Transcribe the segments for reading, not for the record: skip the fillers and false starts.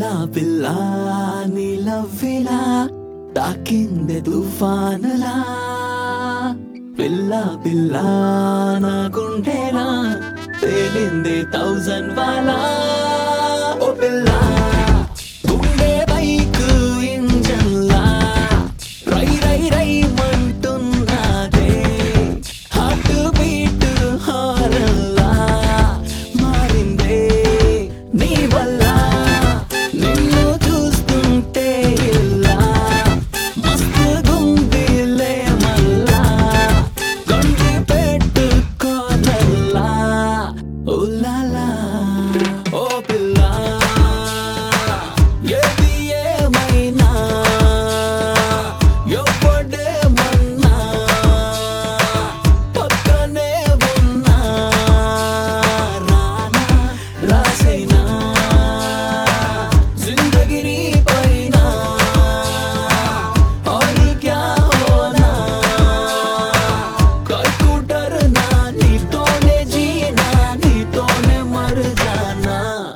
పిల్లా పిల్లా నీ లవ్విలా తాకిందే తుఫానులా పిల్లా పిల్లా నా గుండెలా తేలిందే 1000 వాలా ఓ పిల్లా గుండె బైక్ ఇంజన్లా రై రై రై మంటున్నాదే హార్ట్ బీట్ హారల్లా మారిందే నీ వల్ల నిన్ను చూస్తుంటే ఇలా మస్తు గుండెలే మల్లా గండి పెట్టుకోనల్లా ఉల్లాలా ఓ పిల్లా ఏది ఏమైనా ఎవ్వడేమన్నా పక్కనే ఉన్నా రానా రాసైనా जिंदगी पैना और क्या होना कोई को डरना नी तो ने जीना नी तो ने मर जाना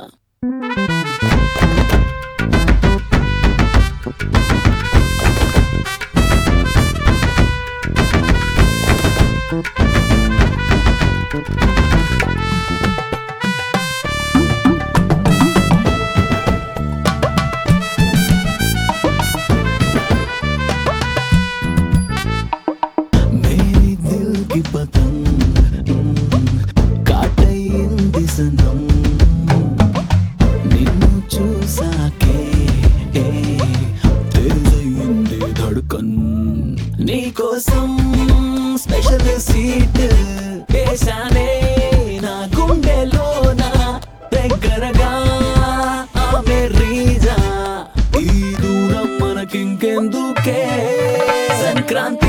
मेरी दिल की पतंग काटయింది सनम నిన్ను చూసాకే తేలింది ధడకన్ నీకోసం స్పెషల్ సీట్ వేశానే నా గుండెలోన దగ్గరగా ఆమె రీజా ఈ దూరం మనకింకెందుకే సంక్రాంతి